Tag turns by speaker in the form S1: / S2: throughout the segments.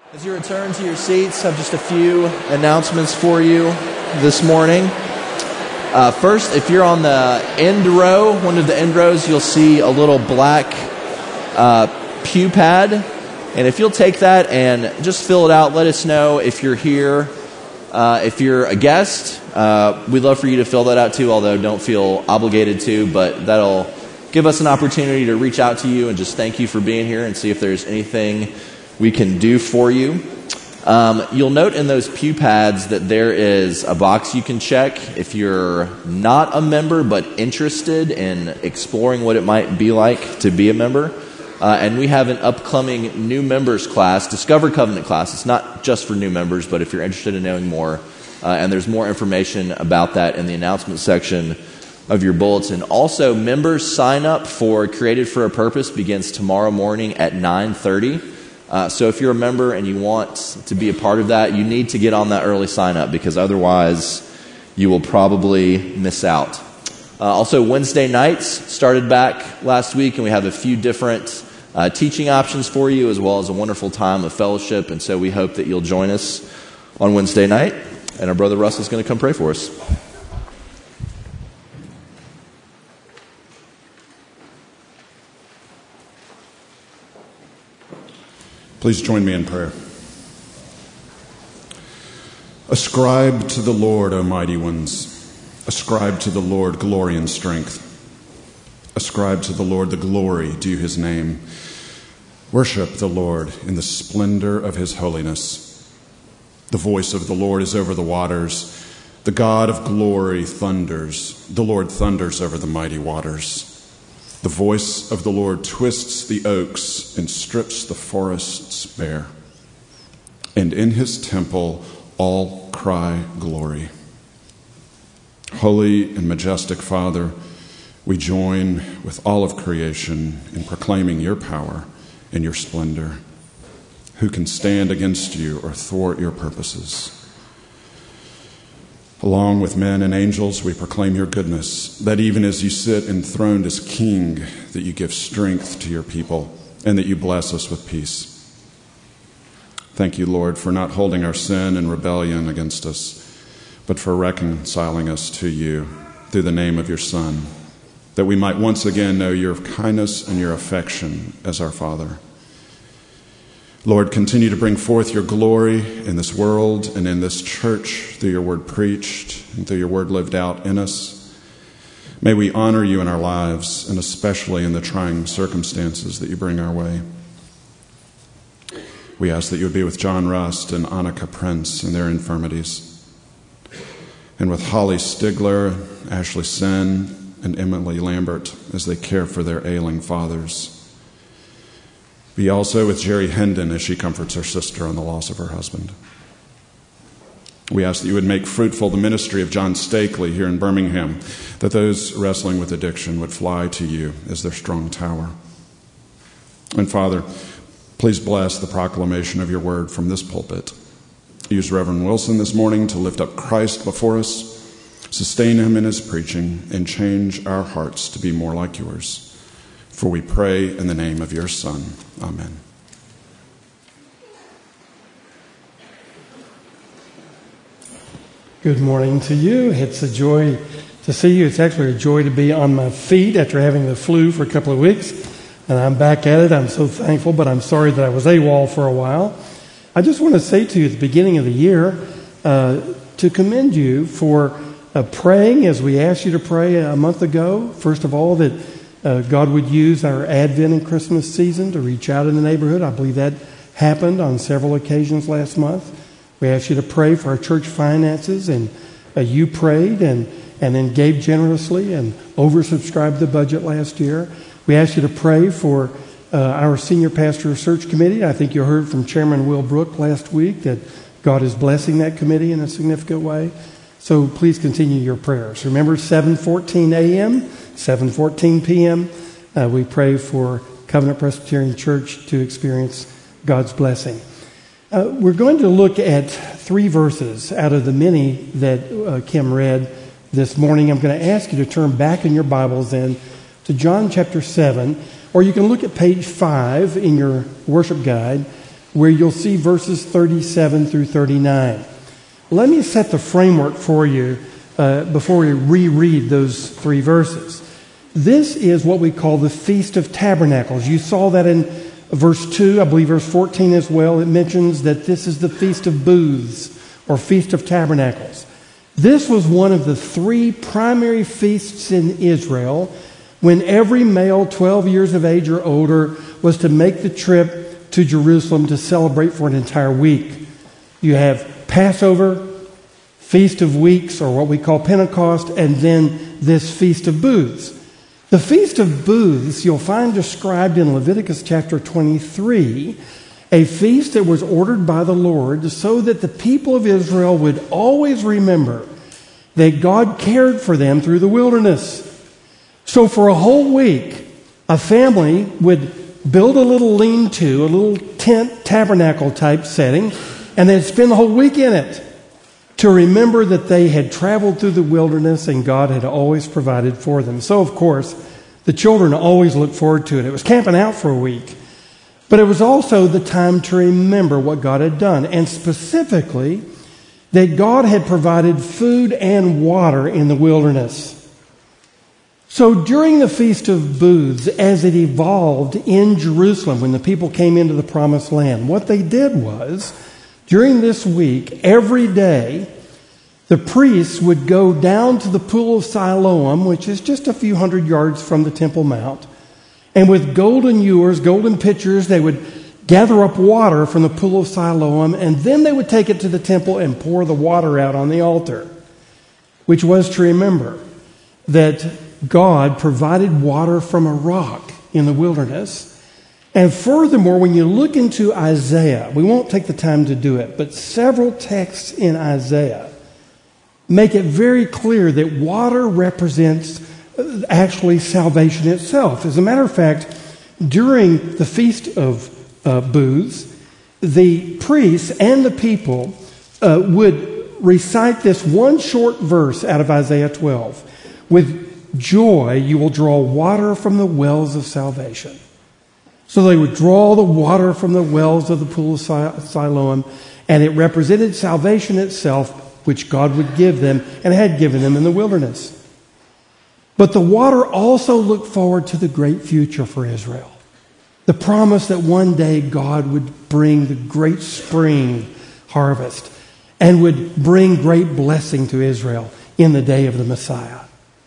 S1: As you return to your seats, I have just a few announcements for you this morning. First, if you're on the end row, one of the end rows, you'll see a little black pew pad. And if you'll take that and just fill it out, let us know if you're here. If you're a guest, we'd love for you to fill that out too, although don't feel obligated to, but that'll give us an opportunity to reach out to you and just thank you for being here and see if there's anything we can do for you. You'll note in those pew pads that there is a box you can check if you're not a member but interested in exploring what it might be like to be a member. And we have an upcoming new members class, Discover Covenant class. It's not just for new members, but if you're interested in knowing more, and there's more information about that in the announcement section of your bulletin. Also, members sign up for Created for a Purpose begins tomorrow morning at 9:30. So if you're a member and you want to be a part of that, you need to get on that early sign up because otherwise you will probably miss out. Also, Wednesday nights started back last week, and we have a few different teaching options for you as well as a wonderful time of fellowship. And so we hope that you'll join us on Wednesday night. And our brother Russ is going to come pray for us.
S2: Please join me in prayer. Ascribe to the Lord, O mighty ones. Ascribe to the Lord glory and strength. Ascribe to the Lord the glory due his name. Worship the Lord in the splendor of his holiness. The voice of the Lord is over the waters. The God of glory thunders. The Lord thunders over the mighty waters. The voice of the Lord twists the oaks and strips the forests bare. And in his temple all cry glory. Holy and majestic Father, we join with all of creation in proclaiming your power and your splendor. Who can stand against you or thwart your purposes? Along with men and angels, we proclaim your goodness, that even as you sit enthroned as king, that you give strength to your people and that you bless us with peace. Thank you, Lord, for not holding our sin and rebellion against us, but for reconciling us to you through the name of your Son, that we might once again know your kindness and your affection as our Father. Lord, continue to bring forth your glory in this world and in this church through your word preached and through your word lived out in us. May we honor you in our lives and especially in the trying circumstances that you bring our way. We ask that you would be with John Rust and Annika Prince in their infirmities, and with Holly Stigler, Ashley Sen, and Emily Lambert as they care for their ailing fathers. Be also with Jerry Hendon as she comforts her sister on the loss of her husband. We ask that you would make fruitful the ministry of John Stakely here in Birmingham, that those wrestling with addiction would fly to you as their strong tower. And Father, please bless the proclamation of your word from this pulpit. Use Reverend Wilson this morning to lift up Christ before us, sustain him in his preaching, and change our hearts to be more like yours. For we pray in the name of your Son. Amen.
S3: Good morning to you. It's a joy to see you. It's actually a joy to be on my feet after having the flu for a couple of weeks. And I'm back at it. I'm so thankful, but I'm sorry that I was AWOL for a while. I just want to say to you at the beginning of the year to commend you for praying as we asked you to pray a month ago. First of all, that God would use our Advent and Christmas season to reach out in the neighborhood. I believe that happened on several occasions last month. We asked you to pray for our church finances, and you prayed and then gave generously and oversubscribed the budget last year. We asked you to pray for our senior pastor search committee. I think you heard from Chairman Will Brook last week that God is blessing that committee in a significant way. So please continue your prayers. Remember, 7:14 a.m., 7:14 p.m., we pray for Covenant Presbyterian Church to experience God's blessing. We're going to look at 3 verses out of the many that Kim read this morning. I'm going to ask you to turn back in your Bibles then to John chapter 7, or you can look at page 5 in your worship guide. where you'll see verses 37 through 39. Let me set the framework for you before we reread those 3 verses. This is what we call the Feast of Tabernacles. You saw that in verse 2, I believe verse 14 as well. It mentions that this is the Feast of Booths, or Feast of Tabernacles. This was one of the 3 primary feasts in Israel when every male 12 years of age or older was to make the trip to Jerusalem to celebrate for an entire week. You have Passover, Feast of Weeks, or what we call Pentecost, and then this Feast of Booths. The Feast of Booths you'll find described in Leviticus chapter 23, a feast that was ordered by the Lord so that the people of Israel would always remember that God cared for them through the wilderness. So for a whole week, a family would build a little lean-to, a little tent, tabernacle type setting, and they'd spend the whole week in it to remember that they had traveled through the wilderness and God had always provided for them. So, of course, the children always looked forward to it. It was camping out for a week. But it was also the time to remember what God had done, and specifically that God had provided food and water in the wilderness. So during the Feast of Booths, as it evolved in Jerusalem when the people came into the Promised Land, what they did was, during this week, every day, the priests would go down to the Pool of Siloam, which is just a few hundred yards from the Temple Mount, and with golden ewers, golden pitchers, they would gather up water from the Pool of Siloam, and then they would take it to the temple and pour the water out on the altar, which was to remember that God provided water from a rock in the wilderness. And furthermore, when you look into Isaiah, we won't take the time to do it, but several texts in Isaiah make it very clear that water represents actually salvation itself. As a matter of fact, during the Feast of Booths, the priests and the people would recite this one short verse out of Isaiah 12. With joy you will draw water from the wells of salvation. So they would draw the water from the wells of the Pool of Siloam, and it represented salvation itself, which God would give them and had given them in the wilderness. But the water also looked forward to the great future for Israel. The promise that one day God would bring the great spring harvest and would bring great blessing to Israel in the day of the Messiah.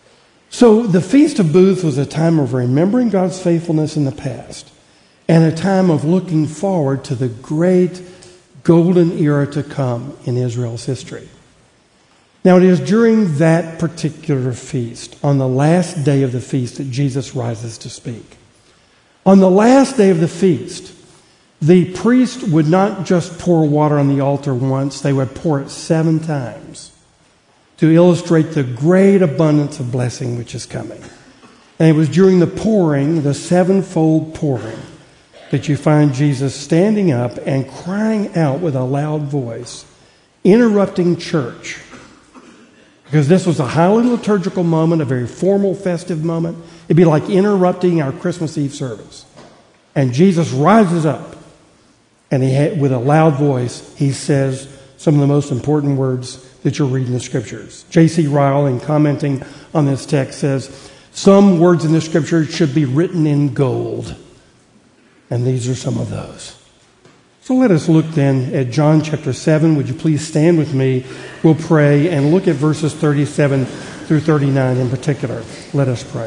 S3: So the Feast of Booths was a time of remembering God's faithfulness in the past and a time of looking forward to the great golden era to come in Israel's history. Now, it is during that particular feast, on the last day of the feast, that Jesus rises to speak. On the last day of the feast, the priest would not just pour water on the altar once, they would pour it 7 times to illustrate the great abundance of blessing which is coming. And it was during the pouring, the 7-fold pouring, that you find Jesus standing up and crying out with a loud voice, interrupting church. Because this was a highly liturgical moment, a very formal, festive moment. It'd be like interrupting our Christmas Eve service. And Jesus rises up, and with a loud voice, he says some of the most important words that you'll read in the Scriptures. J.C. Ryle, in commenting on this text, says, some words in the Scripture should be written in gold. And these are some of those. So let us look then at John chapter 7. Would you please stand with me? We'll pray and look at verses 37 through 39 in particular. Let us pray.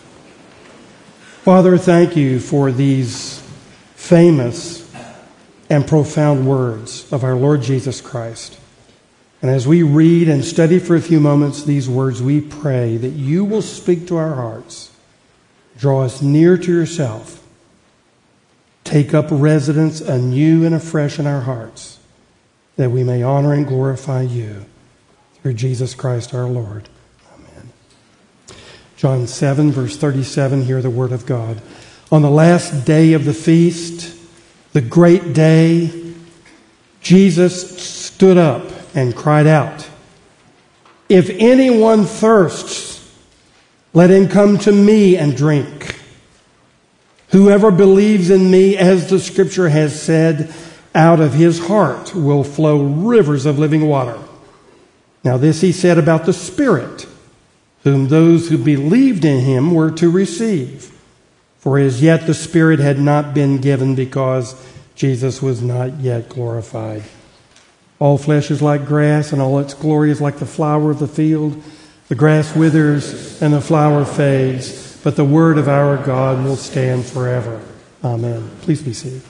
S3: Father, thank you for these famous and profound words of our Lord Jesus Christ. And as we read and study for a few moments these words, we pray that you will speak to our hearts, draw us near to yourself, take up residence anew and afresh in our hearts, that we may honor and glorify you through Jesus Christ our Lord. Amen. John 7, verse 37, hear the word of God. On the last day of the feast, the great day, Jesus stood up and cried out, "If anyone thirsts, let him come to me and drink. Whoever believes in me, as the Scripture has said, Out of his heart will flow rivers of living water. Now this he said about the Spirit, whom those who believed in him were to receive. For as yet the Spirit had not been given because Jesus was not yet glorified. All flesh is like grass, and all its glory is like the flower of the field. The grass withers and the flower fades, but the word of our God will stand forever. Amen. Please be seated.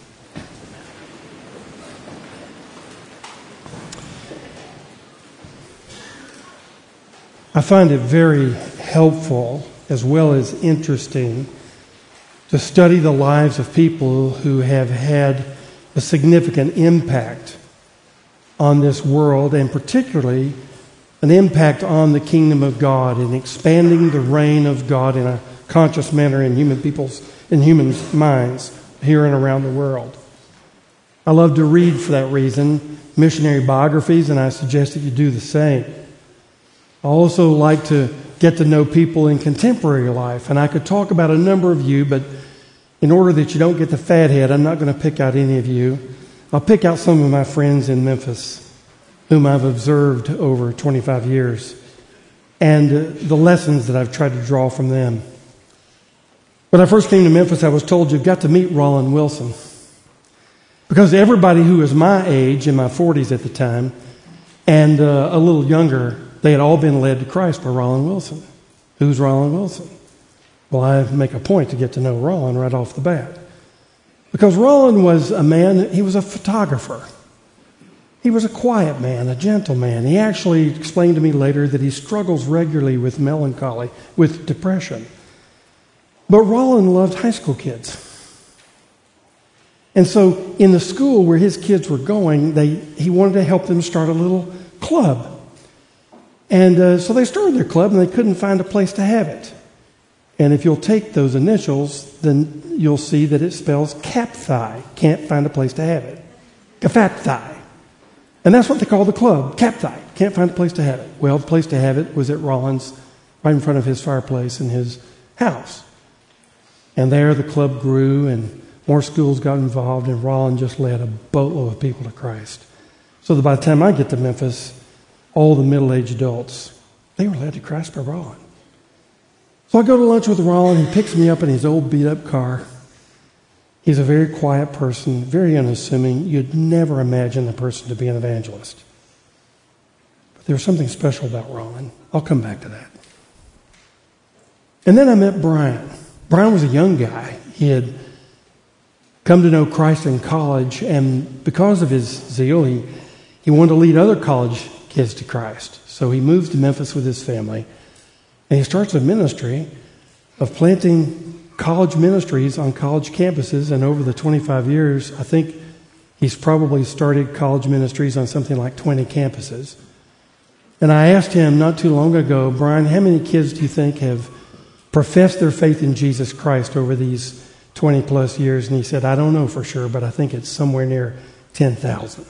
S3: I find it very helpful as well as interesting to study the lives of people who have had a significant impact on this world, and particularly an impact on the kingdom of God in expanding the reign of God in a conscious manner in humans' minds here and around the world. I love to read, for that reason, missionary biographies, and I suggest that you do the same. I also like to get to know people in contemporary life, and I could talk about a number of you, but in order that you don't get the fat head, I'm not going to pick out any of you. I'll pick out some of my friends in Memphis, whom I've observed over 25 years, and the lessons that I've tried to draw from them. When I first came to Memphis, I was told you've got to meet Rollin Wilson, because everybody who was my age, in my 40s at the time, and a little younger, they had all been led to Christ by Rollin Wilson. Who's Rollin Wilson? Well, I make a point to get to know Rollin right off the bat. Because Rollin was a man, he was a photographer. He was a quiet man, a gentle man. He actually explained to me later that he struggles regularly with melancholy, with depression. But Rollin loved high school kids. And so in the school where his kids were going, he wanted to help them start a little club. And so they started their club, and they couldn't find a place to have it. And if you'll take those initials, then you'll see that it spells Capthi. Can't find a place to have it. Capthi. And that's what they call the club, Capthi. Can't find a place to have it. Well, the place to have it was at Rollin's, right in front of his fireplace in his house. And there the club grew, and more schools got involved, and Rollin just led a boatload of people to Christ. So that by the time I get to Memphis, all the middle-aged adults, they were led to Christ by Rollin. So I go to lunch with Rollin. He picks me up in his old beat-up car. He's a very quiet person, very unassuming. You'd never imagine the person to be an evangelist. But there was something special about Rollin. I'll come back to that. And then I met Brian. Brian was a young guy. He had come to know Christ in college, and because of his zeal, he wanted to lead other college kids to Christ. So he moves to Memphis with his family, and he starts a ministry of planting college ministries on college campuses. And over the 25 years, I think he's probably started college ministries on something like 20 campuses. And I asked him not too long ago, Brian, how many kids do you think have professed their faith in Jesus Christ over these 20 plus years? And he said, I don't know for sure, but I think it's somewhere near 10,000.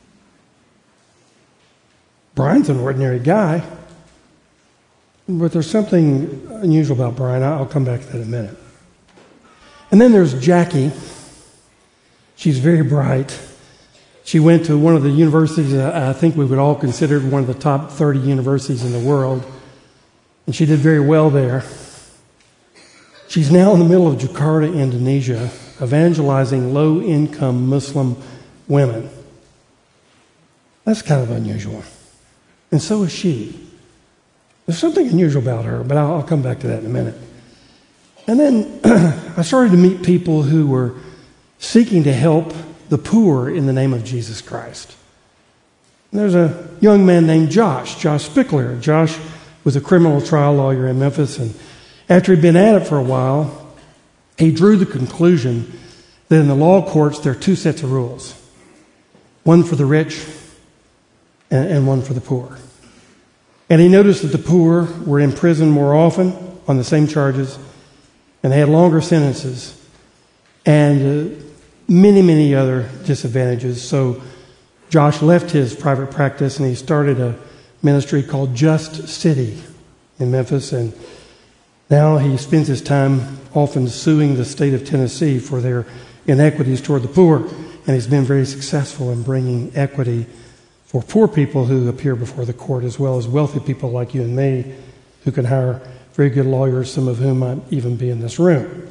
S3: Brian's an ordinary guy, but there's something unusual about Brian. I'll come back to that in a minute. And then there's Jackie. She's very bright. She went to one of the universities I think we would all consider one of the top 30 universities in the world, and she did very well there. She's now in the middle of Jakarta, Indonesia, evangelizing low-income Muslim women. That's kind of unusual. And so is she. There's something unusual about her, but I'll come back to that in a minute. And then I started to meet people who were seeking to help the poor in the name of Jesus Christ. And there's a young man named Josh Spickler. Josh was a criminal trial lawyer in Memphis, and after he'd been at it for a while, he drew the conclusion that in the law courts there are two sets of rules. One for the rich and one for the poor. And he noticed that the poor were in prison more often on the same charges, and they had longer sentences, and many, many other disadvantages. So Josh left his private practice, and he started a ministry called Just City in Memphis, and now he spends his time often suing the state of Tennessee for their inequities toward the poor. and he's been very successful in bringing equity for poor people who appear before the court, as well as wealthy people like you and me who can hire very good lawyers, some of whom might even be in this room.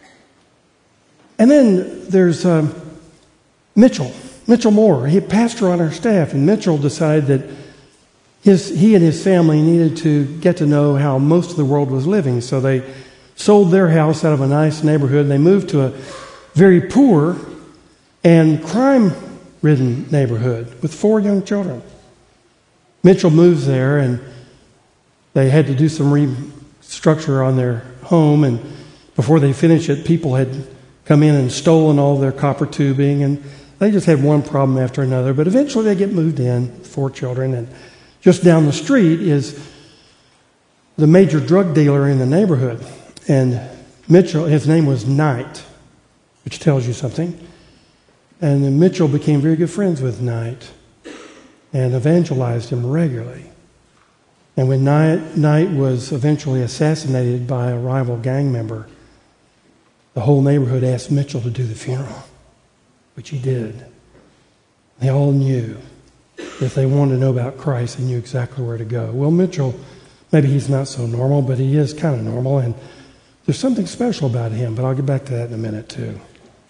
S3: And then there's Mitchell Moore. He pastor on our staff, and Mitchell decided that he and his family needed to get to know how most of the world was living. So they sold their house out of a nice neighborhood, and they moved to a very poor and crime-ridden neighborhood with 4 young children. Mitchell moves there, and they had to do some restructure on their home, and before they finished it, people had come in and stolen all their copper tubing, and they just had one problem after another. But eventually they get moved in, 4 children, and just down the street is the major drug dealer in the neighborhood. And Mitchell, his name was Knight, which tells you something. And then Mitchell became very good friends with Knight and evangelized him regularly. And when Knight was eventually assassinated by a rival gang member, the whole neighborhood asked Mitchell to do the funeral, which he did. They all knew if they wanted to know about Christ, they knew exactly where to go. Well, Mitchell, maybe he's not so normal, but he is kind of normal, and there's something special about him, but I'll get back to that in a minute, too.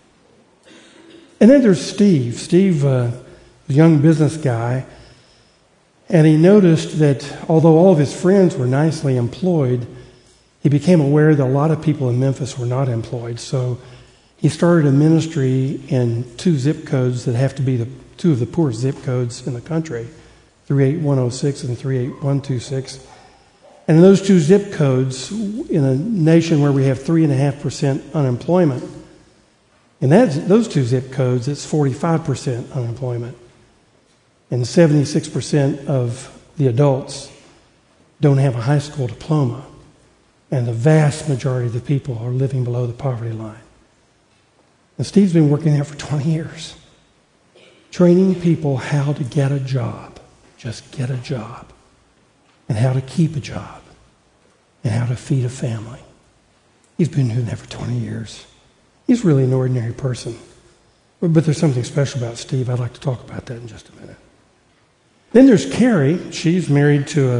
S3: And then there's Steve. Steve, a young business guy, and he noticed that although all of his friends were nicely employed, he became aware that a lot of people in Memphis were not employed. So he started a ministry in 2 zip codes that have to be the 2 of the poorest zip codes in the country, 38106 and 38126. And in those 2 zip codes, in a nation where we have 3.5% unemployment, in those 2 zip codes, it's 45% unemployment. And 76% of the adults don't have a high school diploma. And the vast majority of the people are living below the poverty line. And Steve's been working there for 20 years, training people how to get a job, just get a job, and how to keep a job, and how to feed a family. He's been doing that for 20 years. He's really an ordinary person. But there's something special about Steve. I'd like to talk about that in just a minute. Then there's Carrie. She's married to a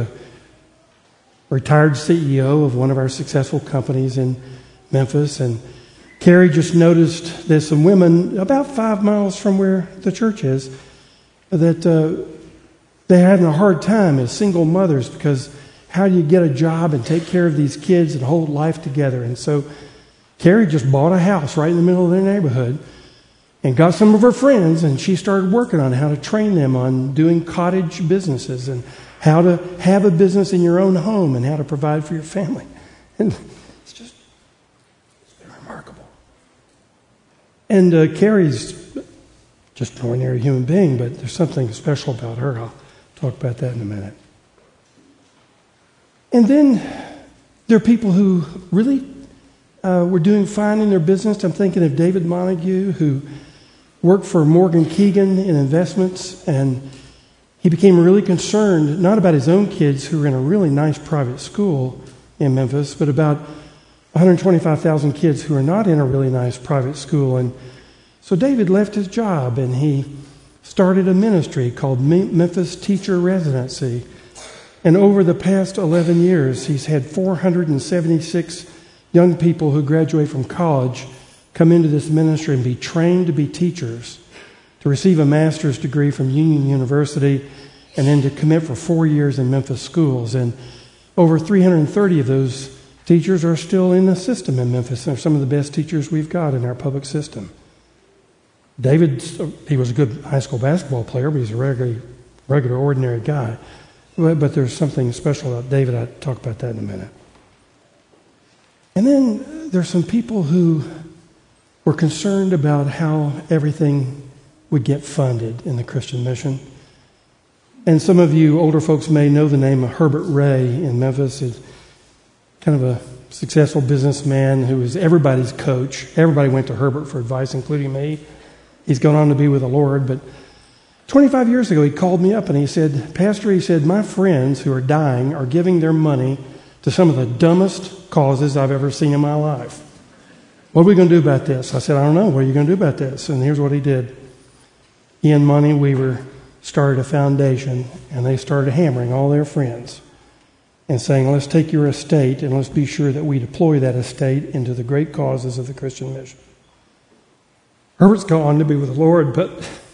S3: retired CEO of one of our successful companies in Memphis. And Carrie just noticed there's some women about 5 miles from where the church is that they're having a hard time as single mothers, because how do you get a job and take care of these kids and hold life together? And so Carrie just bought a house right in the middle of their neighborhood and got some of her friends, and she started working on how to train them on doing cottage businesses and how to have a business in your own home and how to provide for your family. And it's been remarkable. And Carrie's just an ordinary human being, but there's something special about her. I'll talk about that in a minute. And then there are people who really were doing fine in their business. I'm thinking of David Montague, who worked for Morgan Keegan in investments, and he became really concerned, not about his own kids who were in a really nice private school in Memphis, but about 125,000 kids who are not in a really nice private school. And so David left his job, and he started a ministry called Memphis Teacher Residency. And over the past 11 years, he's had 476 young people who graduate from college come into this ministry and be trained to be teachers, to receive a master's degree from Union University, and then to commit for 4 years in Memphis schools. And over 330 of those teachers are still in the system in Memphis. They're some of the best teachers we've got in our public system. David, he was a good high school basketball player, but he's a regular ordinary guy. But there's something special about David. I'll talk about that in a minute. And then there's some people who were concerned about how everything would get funded in the Christian mission. And some of you older folks may know the name of Herbert Ray in Memphis. He's kind of a successful businessman who was everybody's coach. Everybody went to Herbert for advice, including me. He's gone on to be with the Lord. But 25 years ago, he called me up and he said, Pastor, he said, my friends who are dying are giving their money to some of the dumbest causes I've ever seen in my life. What are we going to do about this? I said, I don't know. What are you going to do about this? And here's what he did. Ian Money Weaver started a foundation, and they started hammering all their friends and saying, let's take your estate and let's be sure that we deploy that estate into the great causes of the Christian mission. Herbert's gone to be with the Lord, but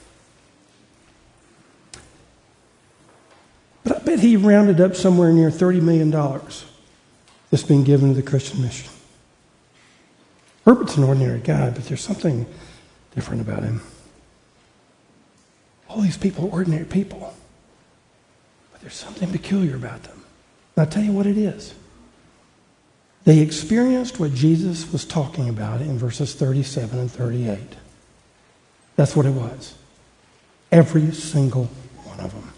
S3: I bet he rounded up somewhere near $30 million that's been given to the Christian mission. Herbert's an ordinary guy, but there's something different about him. All these people are ordinary people, but there's something peculiar about them. And I'll tell you what it is. They experienced what Jesus was talking about in verses 37 and 38. That's what it was. Every single one of them.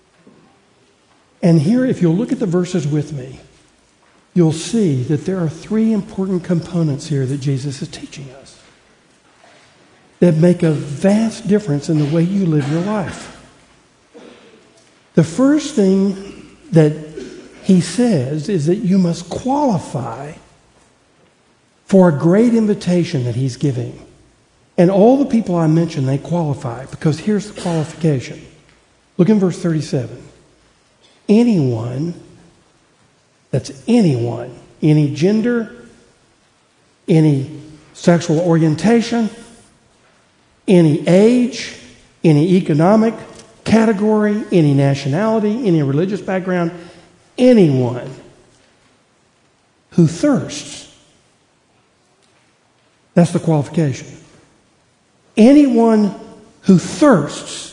S3: And here, if you'll look at the verses with me, you'll see that there are three important components here that Jesus is teaching us that make a vast difference in the way you live your life. The first thing that he says is that you must qualify for a great invitation that he's giving. And all the people I mentioned, they qualify, because here's the qualification. Look in verse 37. Anyone, that's anyone, any gender, any sexual orientation, any age, any economic category, any nationality, any religious background, anyone who thirsts. That's the qualification. Anyone who thirsts,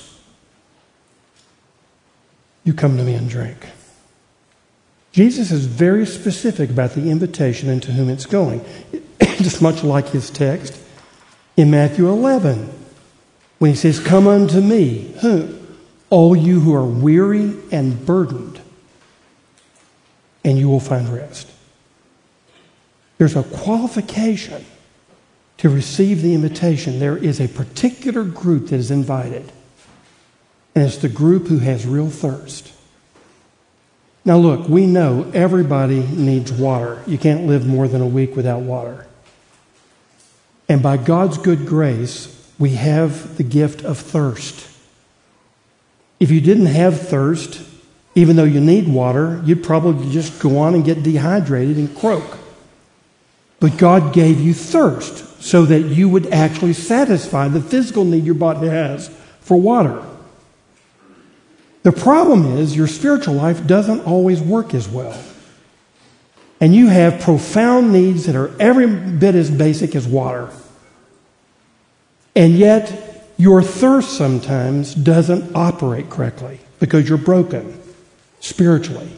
S3: you come to me and drink. Jesus is very specific about the invitation and to whom it's going. Just much like his text in Matthew 11, when he says, come unto me, who? All you who are weary and burdened, and you will find rest. There's a qualification to receive the invitation. There is a particular group that is invited, and it's the group who has real thirst. Now look, we know everybody needs water. You can't live more than a week without water. And by God's good grace, we have the gift of thirst. If you didn't have thirst, even though you need water, you'd probably just go on and get dehydrated and croak. But God gave you thirst so that you would actually satisfy the physical need your body has for water. The problem is your spiritual life doesn't always work as well. And you have profound needs that are every bit as basic as water. And yet your thirst sometimes doesn't operate correctly because you're broken spiritually.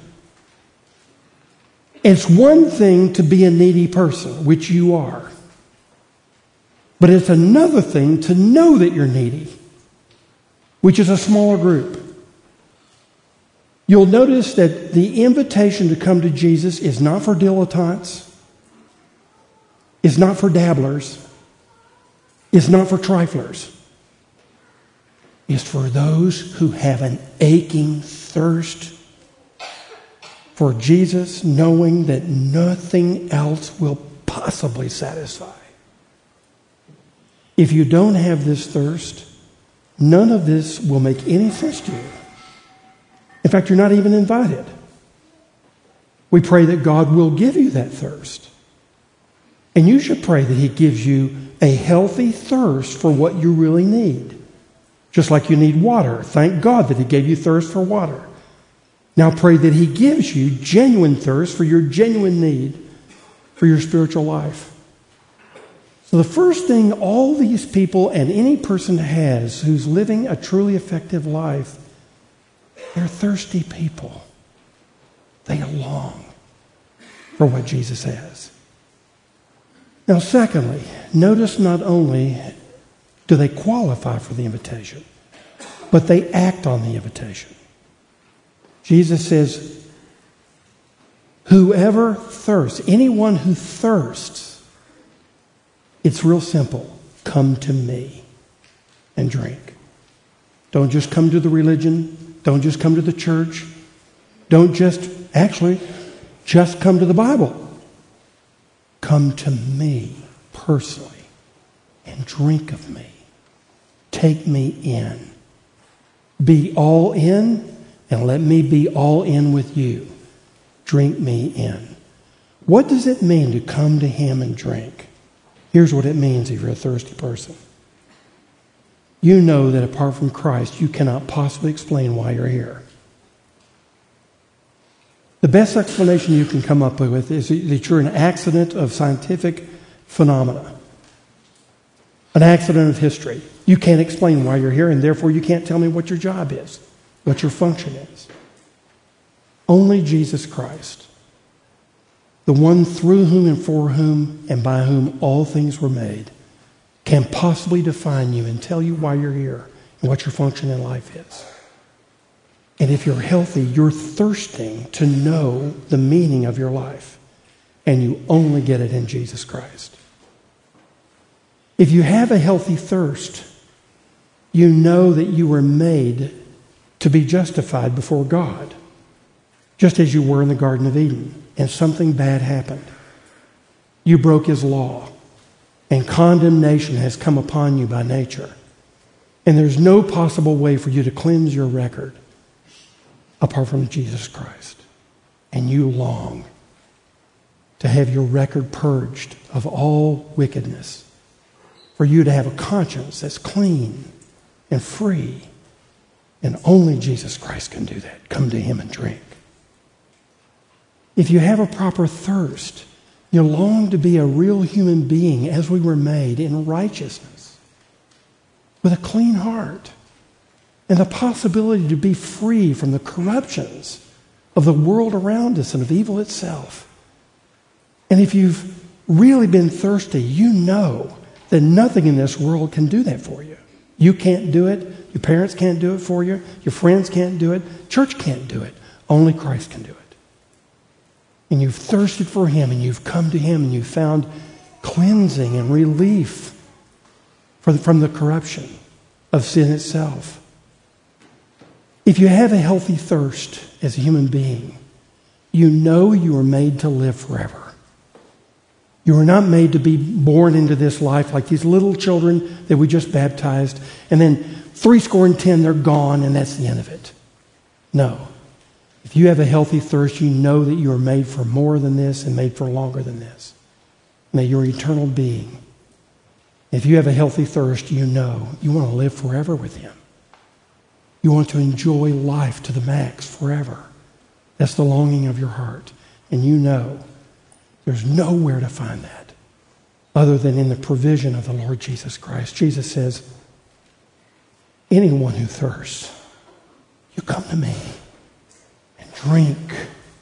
S3: It's one thing to be a needy person, which you are. But it's another thing to know that you're needy, which is a smaller group. You'll notice that the invitation to come to Jesus is not for dilettantes, is not for dabblers, is not for triflers. It's for those who have an aching thirst for Jesus, knowing that nothing else will possibly satisfy. If you don't have this thirst, none of this will make any sense to you. In fact, you're not even invited. We pray that God will give you that thirst. And you should pray that he gives you a healthy thirst for what you really need. Just like you need water. Thank God that he gave you thirst for water. Now pray that he gives you genuine thirst for your genuine need for your spiritual life. So the first thing all these people and any person has who's living a truly effective life, they're thirsty people. They long for what Jesus has. Now, secondly, notice not only do they qualify for the invitation, but they act on the invitation. Jesus says, whoever thirsts, anyone who thirsts, it's real simple. Come to me and drink. Don't just come to the religion. Don't just come to the church. Don't just come to the Bible. Come to me personally and drink of me. Take me in. Be all in, and let me be all in with you. Drink me in. What does it mean to come to him and drink? Here's what it means if you're a thirsty person. You know that apart from Christ, you cannot possibly explain why you're here. The best explanation you can come up with is that you're an accident of scientific phenomena. An accident of history. You can't explain why you're here, and therefore you can't tell me what your job is, what your function is. Only Jesus Christ, the one through whom and for whom and by whom all things were made, can possibly define you and tell you why you're here and what your function in life is. And if you're healthy, you're thirsting to know the meaning of your life. And you only get it in Jesus Christ. If you have a healthy thirst, you know that you were made to be justified before God, just as you were in the Garden of Eden, and something bad happened. You broke his law, and condemnation has come upon you by nature. And there's no possible way for you to cleanse your record apart from Jesus Christ. And you long to have your record purged of all wickedness, for you to have a conscience that's clean and free. And only Jesus Christ can do that. Come to him and drink. If you have a proper thirst, you long to be a real human being as we were made in righteousness, with a clean heart, and the possibility to be free from the corruptions of the world around us and of evil itself. And if you've really been thirsty, you know that nothing in this world can do that for you. You can't do it. Your parents can't do it for you. Your friends can't do it. Church can't do it. Only Christ can do it. And you've thirsted for him, and you've come to him, and you've found cleansing and relief from the corruption of sin itself. If you have a healthy thirst as a human being, you know you are made to live forever. You are not made to be born into this life like these little children that we just baptized, and then 70, they're gone, and that's the end of it. No. If you have a healthy thirst, you know that you are made for more than this and made for longer than this. And that you're an eternal being. If you have a healthy thirst, you know you want to live forever with him. You want to enjoy life to the max forever. That's the longing of your heart. And you know there's nowhere to find that other than in the provision of the Lord Jesus Christ. Jesus says, anyone who thirsts, you come to me and drink.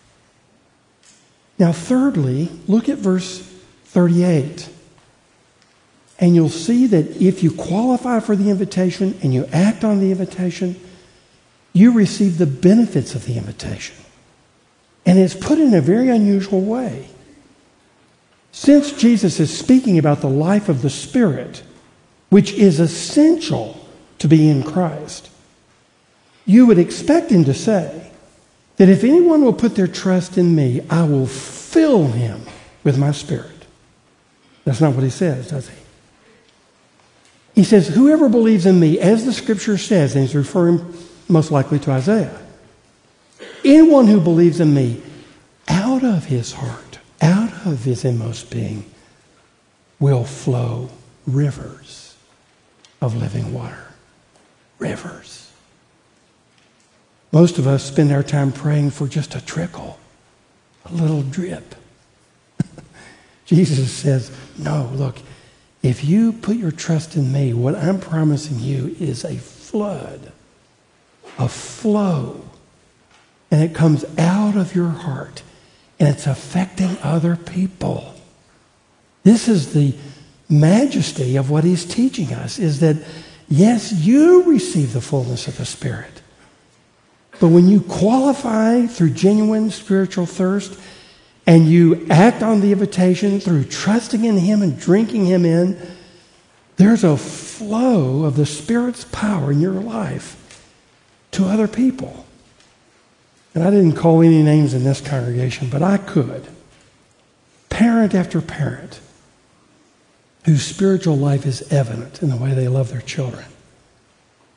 S3: Now, thirdly, look at verse 38. And you'll see that if you qualify for the invitation and you act on the invitation, you receive the benefits of the invitation. And it's put in a very unusual way. Since Jesus is speaking about the life of the Spirit, which is essential to be in Christ, you would expect him to say that if anyone will put their trust in me, I will fill him with my Spirit. That's not what he says, does he? He says, whoever believes in me, as the Scripture says, and he's referring most likely to Isaiah, anyone who believes in me, out of his heart, out of his inmost being, will flow rivers of living water. Rivers. Most of us spend our time praying for just a trickle, a little drip. Jesus says, no, look, if you put your trust in me, what I'm promising you is a flood, a flow, and it comes out of your heart, and it's affecting other people. This is the majesty of what he's teaching us, is that, yes, you receive the fullness of the Spirit, but when you qualify through genuine spiritual thirst, and you act on the invitation through trusting in him and drinking him in, there's a flow of the Spirit's power in your life to other people. And I didn't call any names in this congregation, but I could. Parent after parent whose spiritual life is evident in the way they love their children.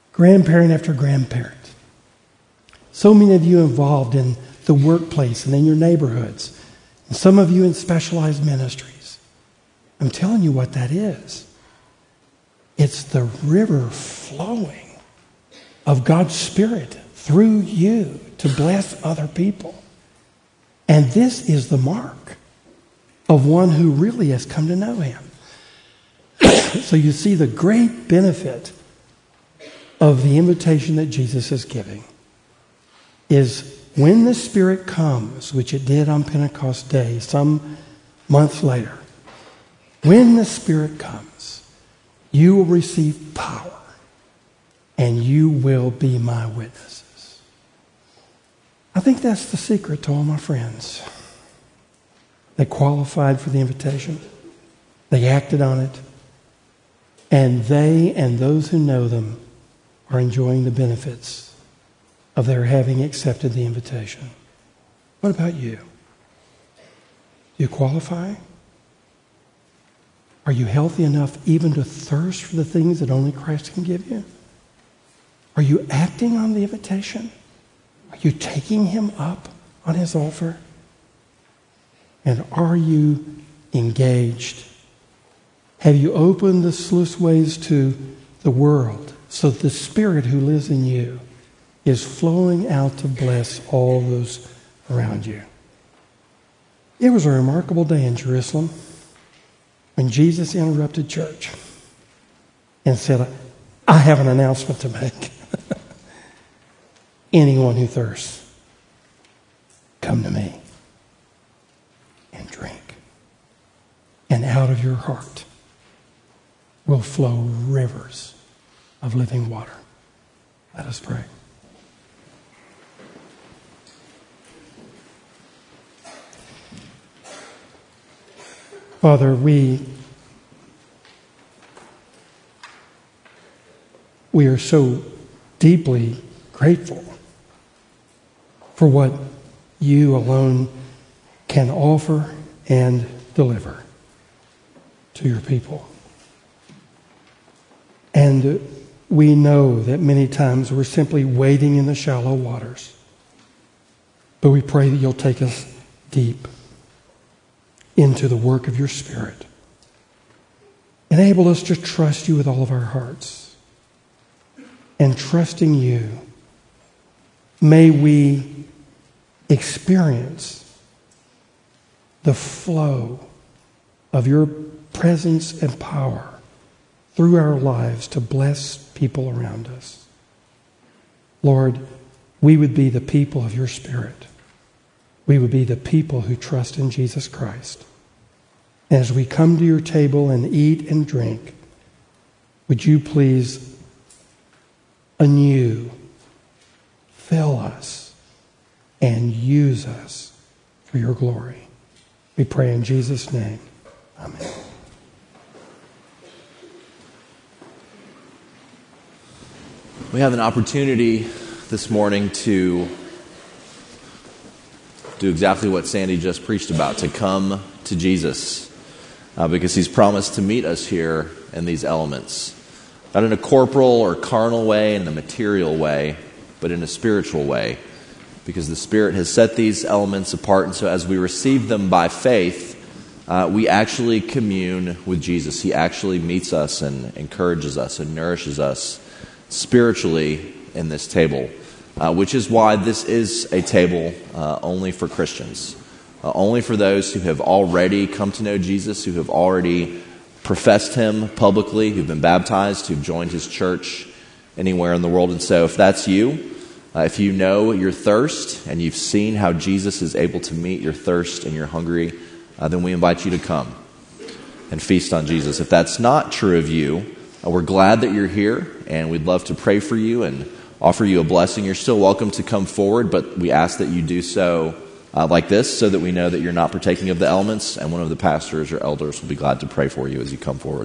S3: grandparent after grandparent. So many of you involved in the workplace and in your neighborhoods, and some of you in specialized ministries. I'm telling you what that is. It's the river flowing of God's Spirit through you to bless other people. And this is the mark of one who really has come to know Him. So you see the great benefit of the invitation that Jesus is giving is when the Spirit comes, which it did on Pentecost Day, some months later, when the Spirit comes, you will receive power and you will be my witnesses. I think that's the secret to all my friends. They qualified for the invitation. They acted on it. And they and those who know them are enjoying the benefits of their having accepted the invitation. What about you? Do you qualify? Are you healthy enough even to thirst for the things that only Christ can give you? Are you acting on the invitation? Are you taking Him up on His offer? And are you engaged? Have you opened the sluice ways to the world so that the Spirit who lives in you is flowing out to bless all those around you? It was a remarkable day in Jerusalem when Jesus interrupted church and said, I have an announcement to make. Anyone who thirsts, come to me and drink. And out of your heart will flow rivers of living water. Let us pray. Father, we are so deeply grateful for what you alone can offer and deliver to your people. And we know that many times we're simply wading in the shallow waters. But we pray that you'll take us deep into the work of your Spirit. Enable us to trust you with all of our hearts. And trusting you, may we experience the flow of your presence and power through our lives to bless people around us. Lord, we would be the people of your Spirit. We would be the people who trust in Jesus Christ. As we come to your table and eat and drink, would you please anew fill us and use us for your glory. We pray in Jesus' name. Amen.
S1: We have an opportunity this morning to do exactly what Sandy just preached about, to come to Jesus, because He's promised to meet us here in these elements. Not in a corporal or carnal way, in a material way, but in a spiritual way, because the Spirit has set these elements apart, and so as we receive them by faith, we actually commune with Jesus. He actually meets us and encourages us and nourishes us spiritually in this table, which is why this is a table only for Christians, only for those who have already come to know Jesus, who have already professed Him publicly, who've been baptized, who've joined His church anywhere in the world. And so if that's you, if you know your thirst and you've seen how Jesus is able to meet your thirst and you're hungry, then we invite you to come and feast on Jesus. If that's not true of you, we're glad that you're here, and we'd love to pray for you and offer you a blessing. You're still welcome to come forward, but we ask that you do so like this so that we know that you're not partaking of the elements, and one of the pastors or elders will be glad to pray for you as you come forward.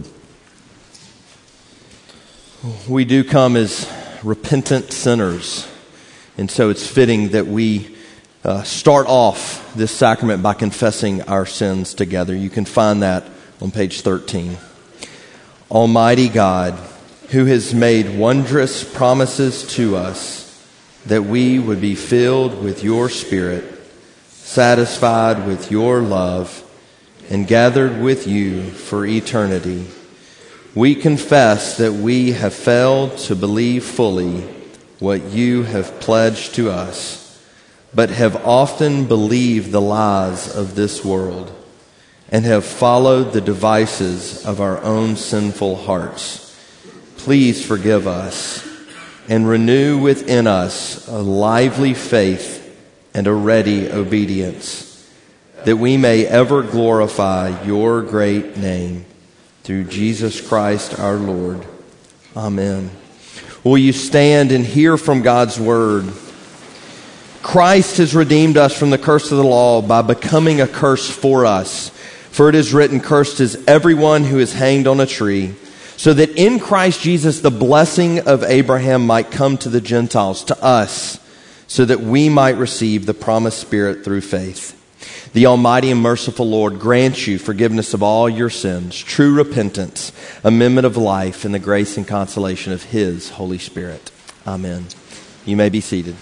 S4: We do come as repentant sinners, and so it's fitting that we start off this sacrament by confessing our sins together. You can find that on page 13. Almighty God, who has made wondrous promises to us that we would be filled with your Spirit, satisfied with your love, and gathered with you for eternity. We confess that we have failed to believe fully what you have pledged to us, but have often believed the lies of this world and have followed the devices of our own sinful hearts. Please forgive us and renew within us a lively faith and a ready obedience, that we may ever glorify your great name. Through Jesus Christ our Lord. Amen. Will you stand and hear from God's word? Christ has redeemed us from the curse of the law by becoming a curse for us. For it is written, "Cursed is everyone who is hanged on a tree," so that in Christ Jesus the blessing of Abraham might come to the Gentiles, to us, so that we might receive the promised Spirit through faith. The Almighty and merciful Lord grant you forgiveness of all your sins, true repentance, amendment of life, and the grace and consolation of His Holy Spirit. Amen. You may be seated.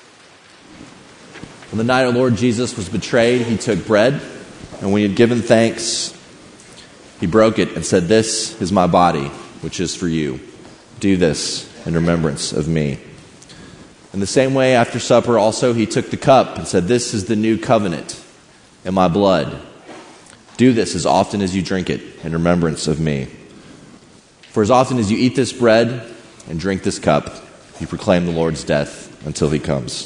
S1: On the night our Lord Jesus was betrayed, He took bread, and when He had given thanks, He broke it and said, "This is my body, which is for you. Do this in remembrance of me." In the same way, after supper also, He took the cup and said, "This is the new covenant in my blood. Do this as often as you drink it in remembrance of me. For as often as you eat this bread and drink this cup, you proclaim the Lord's death until He comes."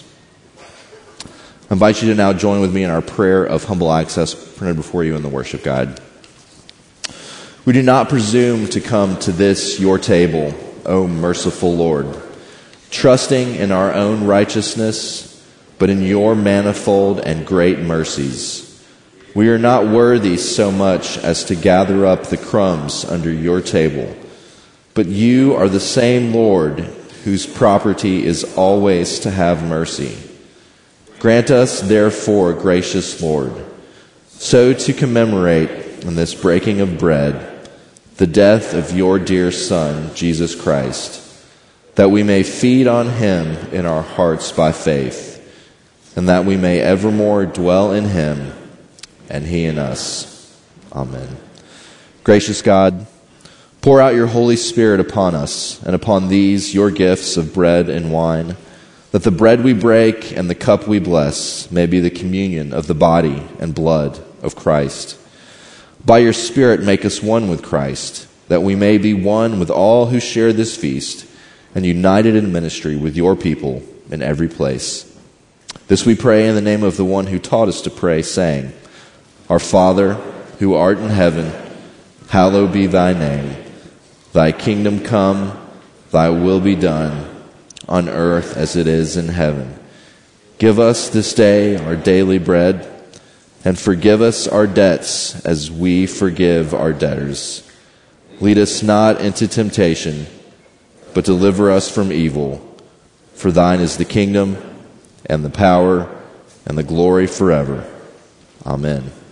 S1: I invite you to now join with me in our prayer of humble access printed before you in the worship guide. We do not presume to come to this your table, O merciful Lord, trusting in our own righteousness, but in your manifold and great mercies. We are not worthy so much as to gather up the crumbs under your table, but you are the same Lord whose property is always to have mercy. Grant us, therefore, gracious Lord, so to commemorate in this breaking of bread the death of your dear Son, Jesus Christ, that we may feed on Him in our hearts by faith, and that we may evermore dwell in Him and He in us. Amen. Gracious God, pour out your Holy Spirit upon us and upon these your gifts of bread and wine, that the bread we break and the cup we bless may be the communion of the body and blood of Christ. By your Spirit make us one with Christ, that we may be one with all who share this feast and united in ministry with your people in every place. This we pray in the name of the one who taught us to pray, saying, Our Father, who art in heaven, hallowed be thy name. Thy kingdom come, thy will be done, on earth as it is in heaven. Give us this day our daily bread, and forgive us our debts as we forgive our debtors. Lead us not into temptation, but deliver us from evil. For thine is the kingdom, and the power, and the glory forever. Amen.